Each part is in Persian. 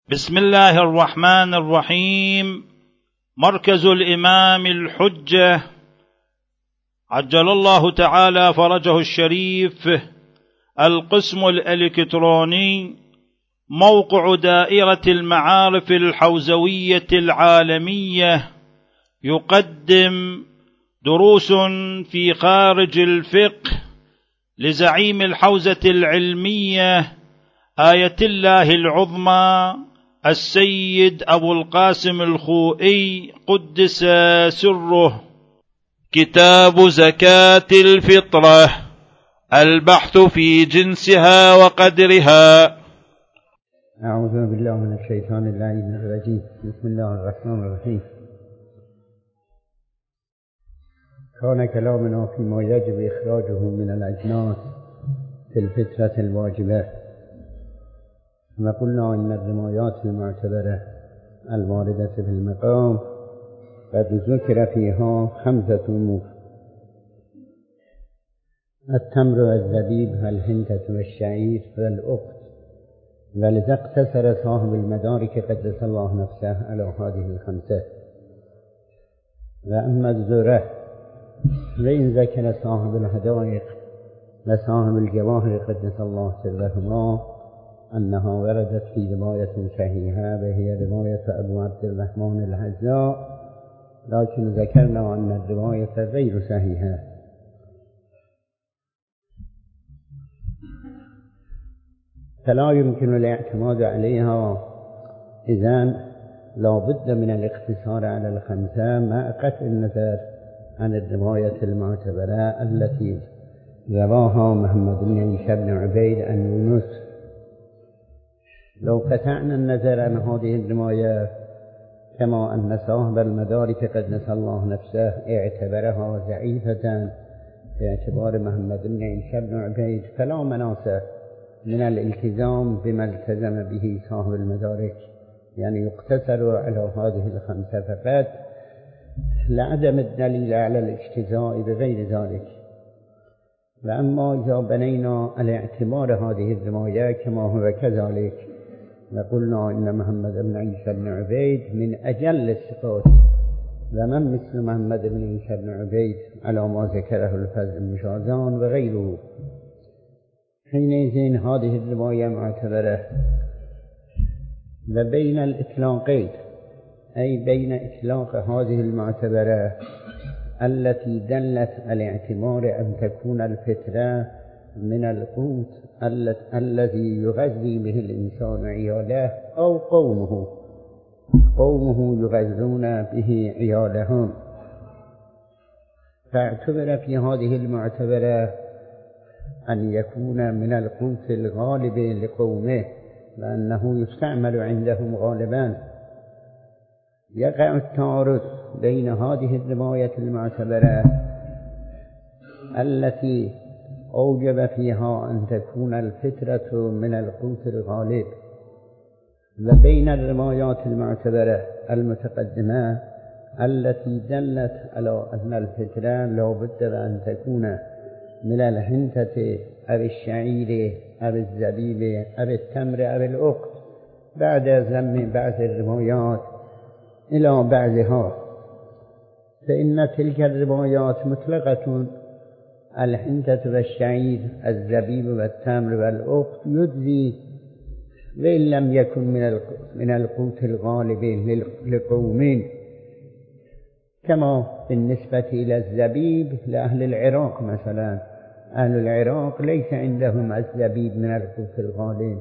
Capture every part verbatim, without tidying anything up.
بسم الله الرحمن الرحيم. مركز الإمام الحجة عجل الله تعالى فرجه الشريف، القسم الإلكتروني، موقع دائرة المعارف الحوزوية العالمية، يقدم دروس في خارج الفقه لزعيم الحوزة العلمية آية الله العظمى السيد أبو القاسم الخوئي قدس سره. كتاب زكاة الفطرة، البحث في جنسها وقدرها. أعوذ بالله من الشيطان اللعين الرجيم. بسم الله الرحمن الرحيم. كان كلامنا فيما يجب إخراجه من الأجناس في الفطرة الواجبة، وقلنا إن الرمايات المعتبرة الواردة في المقام قد ذكر فيها خمسة أمور: التمر والزبيب والهندة والشعير والأخت، ولذا اقتصر صاحب المدارك قدس الله نفسه على هذه الخمسة. وأما الذرة وإن ذكر صاحب الحدائق وصاحب الجواهر قدس الله سرهما أنها وردت في رواية صحيحة، وهي رواية أبو عبد الرحمن الحذاء، لكن ذكرنا أن الرواية غير صحيحة. فلا يمكن الاعتماد عليها، إذن لا بد من الاقتصار على الخمسة مع قطع النظر عن الرواية المعتبرة التي رواها محمد بن عيسى بن عبيد عن يونس. لو قطعنا النظر عن هذه الرواية كما أن صاحب المدارك قدس الله نفسه اعتبرها ضعيفة باعتبار محمد بن عيسى بن عبيد، فلا مناص من الالتزام بما التزم به صاحب المدارك، يعني يقتصر على هذه الخمسة فقط لعدم الدليل على الاجتزاء بغير ذلك. وأما إذا بنينا على اعتبار هذه الرواية كما هو كذلك، وقلنا إن محمد بن عيسى بن عبيد من أجل الثقات، ومن مثل محمد بن عيسى بن عبيد على ما ذكره الفضل بن شازان وغيره، حينئذ هذه الرواية معتبرة. وبين الإطلاقين، أي بين إطلاق هذه المعتبرة التي دلت على اعتبار أن تكون الفطرة من القوت الذي يغذي به الإنسان عياله أو قومه قومه يغذون به عيالهم، فاعتبر في هذه المعتبرة أن يكون من القوت الغالب لقومه، لأنه يستعمل عندهم غالبا. يقع التعارض بين هذه الرواية المعتبرة التي أوجب فيها أن تكون الفطرة من القوت الغالب، وبين الروايات المعتبرة المتقدمة التي دلت على أن الفطرة لا بد أن تكون من الهندة أو الشعير أو الزبيب أو التمر أو الأخت، بعد ذم بعض الروايات إلى بعضها. فإن تلك الروايات مطلقة: الهندة والشعير، الزبيب والتمر والأخت، يجزي وإن لم يكن من القوت الغالب لقومين، كما بالنسبة إلى الزبيب لأهل العراق مثلا. أهل العراق ليس عندهم الزبيب من القوت الغالب.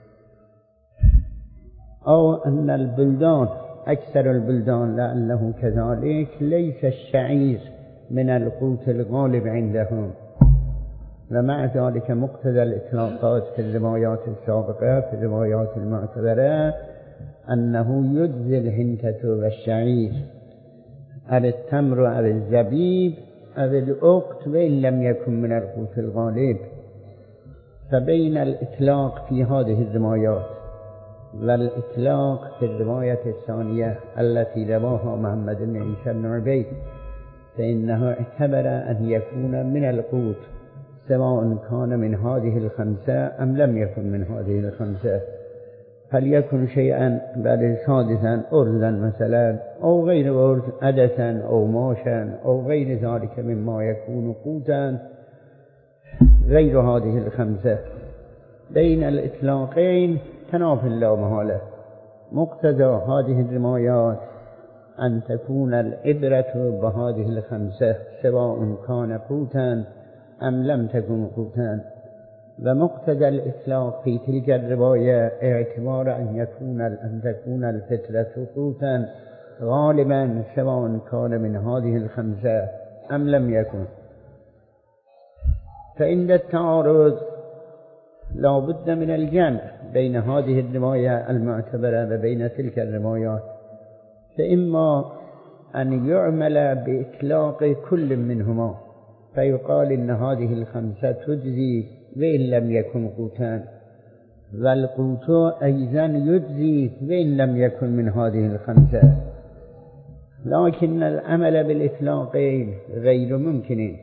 أو أن البلدان، أكثر البلدان لأنه كذلك، ليس الشعير من القوت الغالب عندهم. ومع ذلك مقتضى الإطلاقات في الروايات السابقة في الروايات المعتبرة أنه يجزي الهندة والشعير أو التمر أو الزبيب أو الأخت وإن لم يكن من القوت الغالب. فبين الإطلاق في هذه الروايات والإطلاق في الرواية الثانية التي رواها محمد بن عيسى بن عبيد، فإنه اعتبر أن يكون من القوت سواء كان من هذه الخمسة أم لم يكن من هذه الخمسة. فليكن شيئا بل سادسا أرزا مثلا أو غير أرز عدسا أو ماشا أو غير ذلك مما يكون قوتا غير هذه الخمسة. بين الإطلاقين تناف لا محالة. مقتضى هذه الرمايات أن تكون العبرة بهذه الخمسة سواء كان قوتا أم لم تكن قوتا. ومقتضى الإطلاق في تلك الرواية اعتبار أن يكون أن تكون الفطرة قوتا غالبا سواء كان من هذه الخمسة أم لم يكن. فعند التعارض لا بد من الجمع بين هذه الرواية المعتبرة وبين تلك الروايات، فإما أن يعمل بإطلاق كل منهما فيقال إن هذه الخمسة تجزي وإن لم يكن قوتان، والقوت أيضا يجزي وإن لم يكن من هذه الخمسة. لكن العمل بالإطلاقين غير ممكن.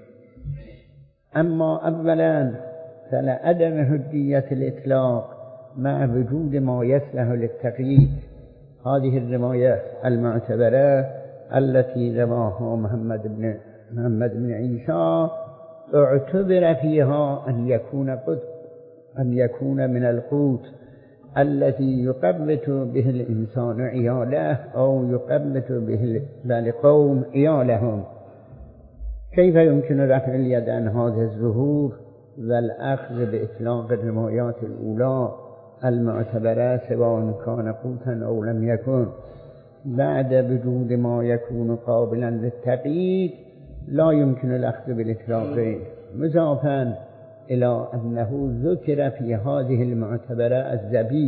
أما أولا فلعدم حجية الإطلاق مع وجود ما يصلح للتقييد. هذه الرواية المعتبرة التي رواها محمد بن محمد بن عيسى اعتبر فيها أن يكون قد أن يكون من القوت الذي يقبت به الإنسان عياله أو يقبت به القوم عيالهم. كيف يمكن رفع اليد عن هذا الظهور والأخذ بإطلاق الروايات الأولى المعتبرة سواء كان قوتا أو لم يكن بعد وجود ما يكون قابلا للتقييد؟ لا يمكن الأخذ بالإطلاقين، مضافا إلى أنه ذكر في هذه المعتبرة الزبيب.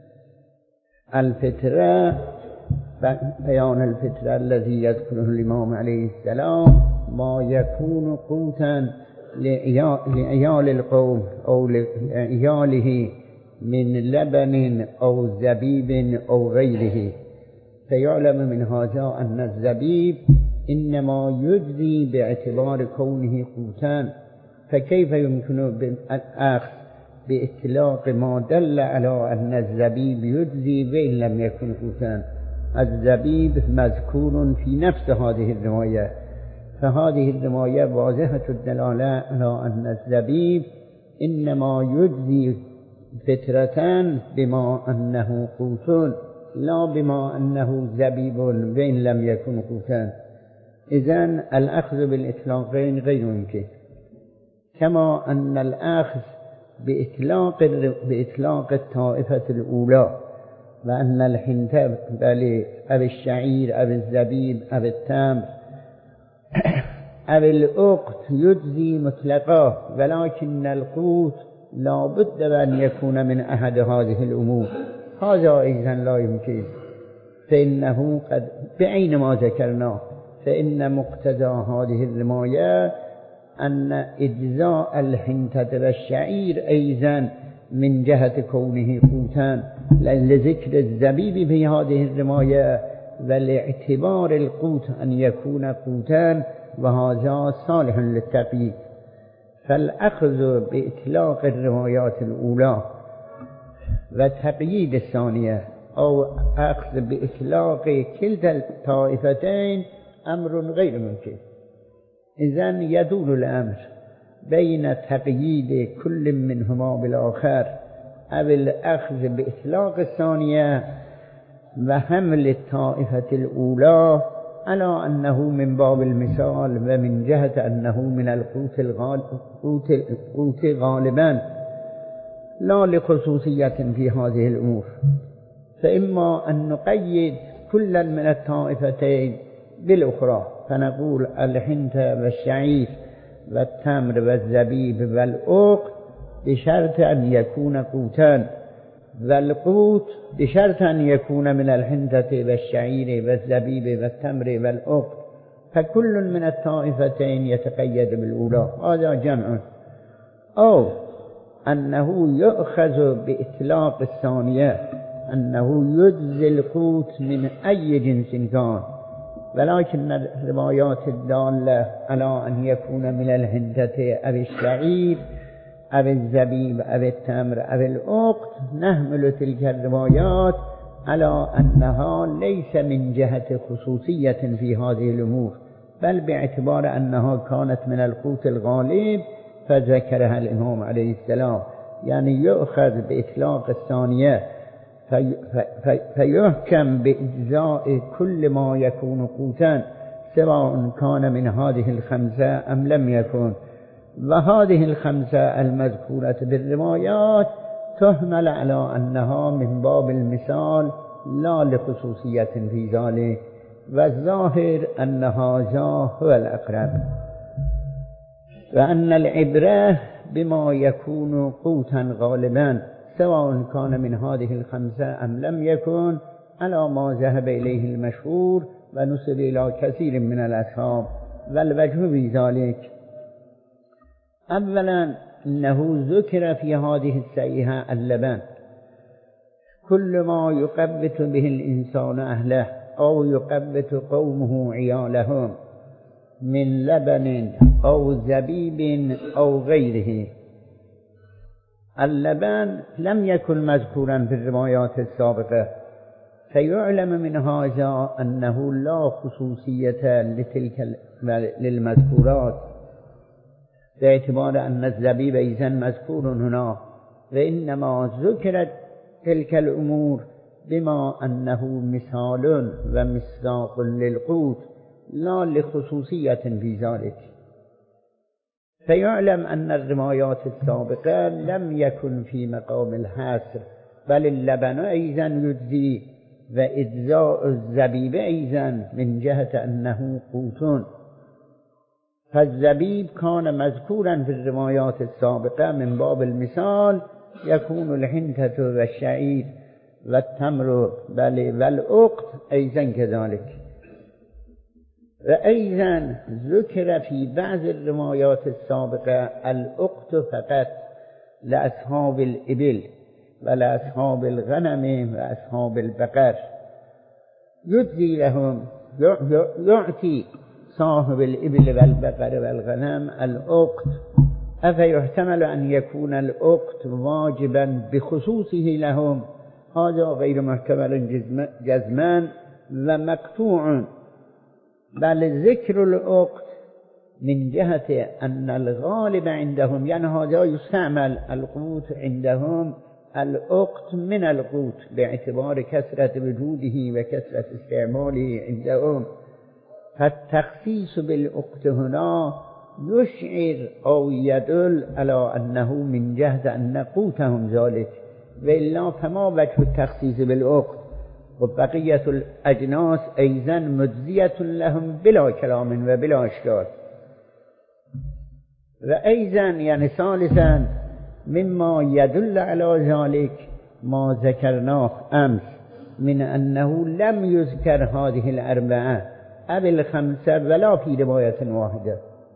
الفطرة بيان الفطرة الذي يذكره الإمام عليه السلام ما يكون قوتا لعيال القوم أو لعياله من لبن أو زبيب أو غيره. فيعلم من هذا أن الزبيب إنما يجزي باعتبار كونه قوتان، فكيف يمكن الأخذ بإطلاق ما دل على أن الزبيب يجزي وإن لم يكن قوتان؟ الزبيب مذكور في نفس هذه الرواية، فهذه الرواية واضحة الدلالة على أن الزبيب إنما يجزي فطرة بما أنه قوت لا بما أنه زبيب وإن لم يكن قوتان. إذن الأخذ بالإطلاقين غير ممكن، كما أن الأخذ بإطلاق بإطلاق الطائفة الأولى وأن الحنطة بل أو الشعير أو الزبيب أو التمر أو الأقط يجزي مطلقا، ولكن القوت لا بد أن يكون من أحد هذه الأمور. هذا أيضا لا يمكن، فإنه قد بعين ما ذكرناه فإن مقتضى هذه الرواية أن إجزاء الحنطة والشعير أيضا من جهة كونه قوتان لذكر الزبيب في هذه الرواية ولاعتبار القوت أن يكون قوتان، وهذا صالح للتقييد. فالأخذ بإطلاق الروايات الأولى وتقييد الثانية أو أخذ بإطلاق كلتا الطائفتين أمر غير ممكن. إذن يدور الأمر بين تقييد كل منهما بالآخر أو الأخذ بإطلاق الثانية وحمل الطائفة الأولى على أنه من باب المثال ومن جهة أنه من القوت القوت غالبا لا لخصوصية في هذه الأمور. فإما أن نقيد كلا من الطائفتين بالأخرى فنقول الحنطة والشعير والتمر والزبيب والأقط بشرط أن يكون قوتان، والقوت بشرط أن يكون من الحنطة والشعير والزبيب والتمر والأقط، فكل من الطائفتين يتقيد بالأولى، هذا جمع. أو أنه يؤخذ بإطلاق الثانية أنه يجزي القوت من أي جنس كان، ولكن الروايات الدالة على أن يكون من الحنطة أو الشعير أو الزبيب أو التمر أو الأقط نحمل تلك الروايات على أنها ليس من جهة خصوصية في هذه الأمور، بل باعتبار أنها كانت من القوت الغالب فذكرها الإمام عليه السلام. يعني يؤخذ بإطلاق الثانية في في فيحكم بإجزاء كل ما يكون قوتا سواء كان من هذه الخمسة أم لم يكن. وهذه الخمسة المذكورة بالروايات تحمل على أنها من باب المثال لا لخصوصية في ذلك، والظاهر أن هذا هو الأقرب، وأن العبرة بما يكون قوتا غالبا سواء كان من هذه الخمسة أم لم يكن، على ما ذهب إليه المشهور ونسب إلى كثير من الأصحاب. والوجه في ذلك أولا إنه ذكر في هذه السيئة اللبن، كل ما يقبت به الإنسان أهله أو يقبت قومه عيالهم من لبن أو زبيب أو غيره. اللبن لم يكن مذكورا في الروايات السابقة، فيعلم من هذا أنه لا خصوصية لتلك للمذكورات، باعتبار أن الزبيب إذن مذكور هنا، وإنما ذكرت تلك الأمور بما أنه مثال ومصداق للقوت لا لخصوصية في ذلك. فيعلم أن الروايات السابقة لم يكن في مقام الحصر، بل اللبن أيضا يجزي وإجزاء الزبيب أيضا من جهة أنه قوت. فالزبيب كان مذكورا في الروايات السابقة من باب المثال، يكون الحنطة والشعير والتمر والأقط أيضا كذلك. وأيضا ذكر في بعض الروايات السابقة الأقط فقط لأصحاب الإبل ولأصحاب الغنم وأصحاب البقر، يجزي لهم يعطي صاحب الإبل والبقر والغنم الأقط. أفيحتمل أن يكون الأقط واجبا بخصوصه لهم؟ هذا غير محتمل جزمان ومقطوع، بل ذكر الأقط من جهة أن الغالب عندهم، يعني هذا يستعمل القوت عندهم الأقط من القوت باعتبار كثرة وجوده وكثرة استعماله عندهم. فالتخصيص بالأقط هنا يشعر أو يدل على أنه من جهة أن قوتهم ذلك، وإلا فما وجه التخصيص بالأقط؟ وبقية الأجناس أيضا مجزية لهم بلا كلام وبلا إشكال. وأيضا يعني ثالثا مما يدل على ذلك ما ذكرناه أمس من أنه لم يذكر هذه الأربعة أو الخمسة ولا في رواية واحدة،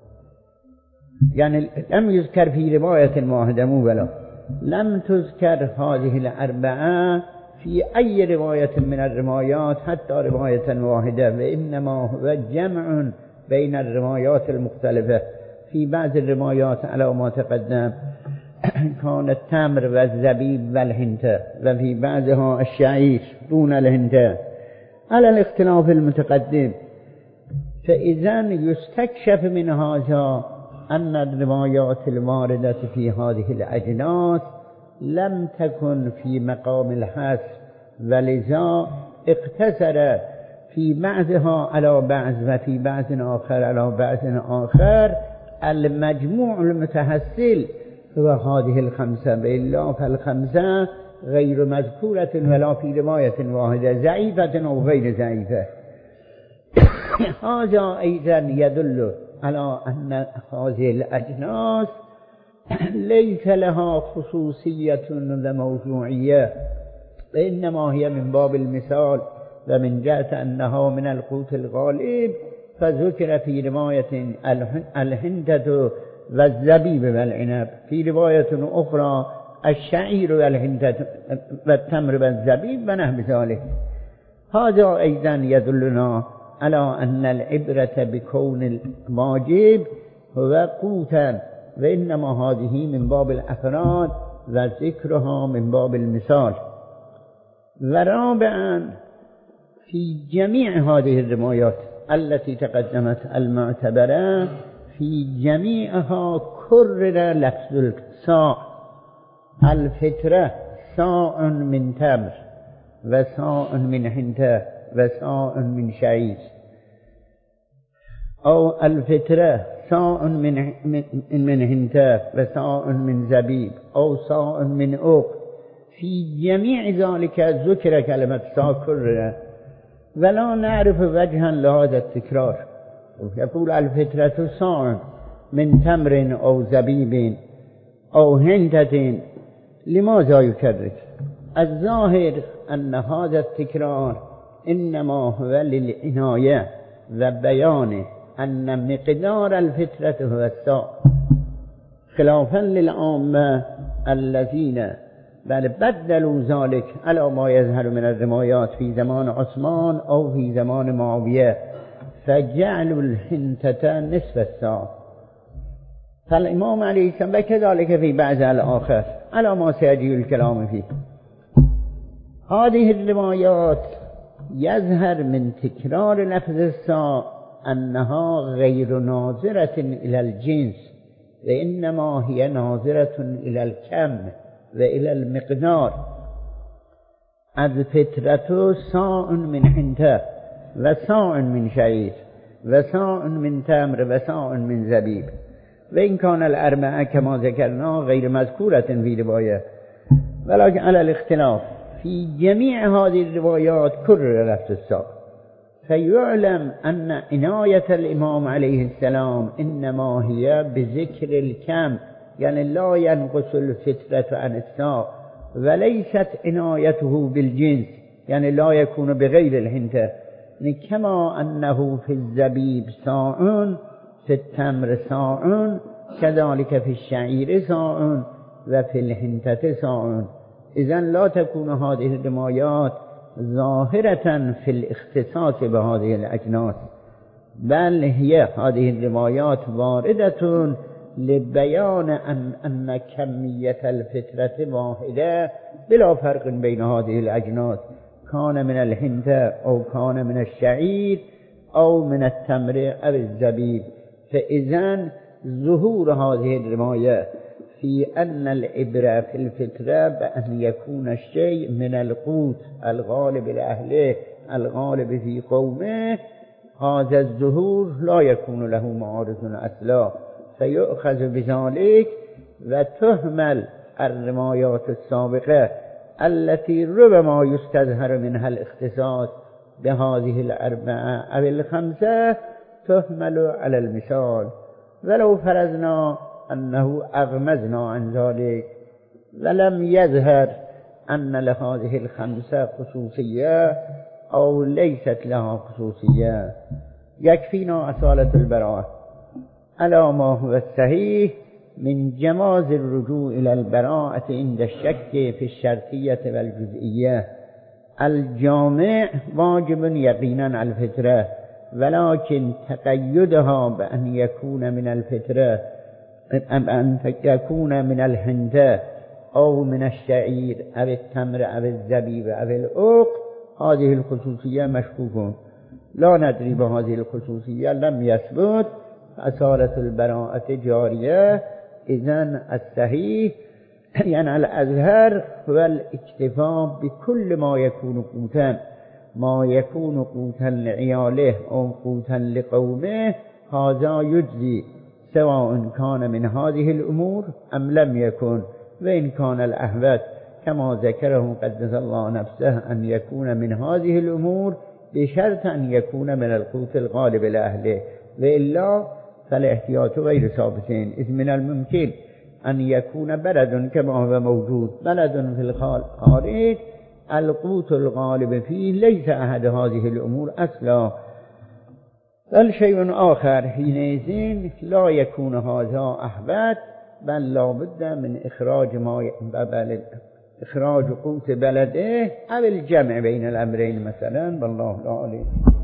يعني لم يذكر في رواية واحدة مو ولا لم تذكر هذه الأربعة في أي رواية من الروايات حتى رواية واحدة، وإنما هو جمع بين الروايات المختلفة. في بعض الروايات على ما تقدم كان التمر والزبيب والحنطة، وفي بعضها الشعير دون الحنطة على الاختلاف المتقدم. فإذا يستكشف من هذا أن الروايات الواردة في هذه الأجناس لم تكن في مقام الحصر، ولذا اقتصر في بعضها على بعض وفي بعض آخر على بعض آخر. المجموع المتحصل هو هذه الخمسة، بإلا فالخمسة غير مذكورة ولا في رواية واحدة، ضعيفة أو غير ضعيفة. هذا أيضا يدل على أن هذه الأجناس ليس لها خصوصية وموضوعية، وإنما هي من باب المثال، ومن جهة أنها من القوت الغالب فذكر في رواية الحنطة والزبيب والعنب، في رواية أخرى الشعير والحنطة والتمر والزبيب ونحو ذلك. هذا أيضا يدلنا على أن العبرة بكون الواجب هو قوتا و انما هذه من باب الافراد و ذکرها من باب المثال. و رابعا في جميع هذه الروايات التي تقدمت المعتبرة في جميعها كرر لفظ الصاع، الفطرة صاع من تمر و صاع من حنطة و صاع من شعير، أو الفطرة صاع من من حنطة و صاع من زبيب أو صاع من عقد. في جميع ذلك ذكر كلمة صاع كرر ولا نعرف وجها لهذا التكرار. يقول الفطرة صاع من تمر أو زبيب أو حنطة، لماذا يكرر؟ الظاهر أن هذا التكرار إنما هو للعناية وبيان أن مقدار الفطرة هو الصاع، خلافا للعامة الذين بل بدلوا ذلك على ما يظهر من الروايات في زمان عثمان أو في زمان معاوية، فجعلوا الحنطة نصف الصاع. فالإمام عليه السلام وكذلك في بعض الآخر على ما سيجي الكلام فيه. هذه الروايات يظهر من تكرار لفظ الصاع أنها غير ناظرة إلى الجنس، وإنما هي ناظرة إلى الكم وإلى المقدار. الفطرة صاع من حنطة وصاع من شعير وصاع من تمر وصاع من زبيب، وإن كان الأربعة كما ذكرنا غير مذكورة في رواية، ولكن على الاختلاف في جميع هذه الروايات كرر لفظ الصاع. فيعلم أن عناية الإمام عليه السلام إنما هي بذكر الكم، يعني لا ينقص الفطرة عن الصاع، وليست عنايته بالجنس، يعني لا يكون بغير الحنطة، كما أنه في الزبيب صاع، في التمر صاع، كذلك في الشعير صاع وفي الحنطة صاع. إذن لا تكون هذه الروايات ظاهرة في الاختصاص بهذه الأجناس، بل هي هذه الروايات واردة لبيان أن, أن كمية الفطرة واحدة بلا فرق بين هذه الأجناس، كان من الحنطة أو كان من الشعير أو من التمر أو الزبيب. فإذن ظهور هذه الرواية في أن العبرة في الفطرة بأن يكون الشيء من القوت الغالب لأهله الغالب في قومه، هذا الظهور لا يكون له معارض أصلا، فيؤخذ بذلك وتهمل الروايات السابقة التي ربما يستظهر منها الاختصاص بهذه الأربعة أو الخمسة، تهمل على المثال. ولو فرضنا أنه أغمزنا عن ذلك ولم يظهر أن لهذه الخمسة خصوصية أو ليست لها خصوصية، يكفينا أصالة البراءة على ما هو الصحيح من جواز الرجوع إلى البراءة عند الشك في الشرطية والجزئية. الجامع واجب يقينا على الفطرة، ولكن تقيدها بأن يكون من الفطرة، أن يكون من الحنطة أو من الشعير أو التمر أو الزبيب أو العقد، هذه الخصوصية مشكوك، لا ندري بهذه الخصوصية، لم يثبت، أصالة البراءة جارية. إذن الصحيح يعني الأظهر هو الاكتفاء بكل ما يكون قوتا، ما يكون قوتا لعياله أو قوتا لقومه، هذا يجزي سواء كان من هذه الأمور أم لم يكن. وإن كان الأحوط كما ذكره قدس الله نفسه أن يكون من هذه الأمور بشرط أن يكون من القوت الغالب لأهله، وإلا فالاحتياط غير ثابتين، إذ من الممكن أن يكون بلد كما هو موجود بلد في الخارج القوت الغالب فيه ليس أحد هذه الأمور أصلا، بل شيء آخر، حينئذ لا يكون هذا أحوط، بل لا بد من إخراج ما بلد إخراج قوت بلده أو الجمع بين الأمرين مثلا، والله لا عليم.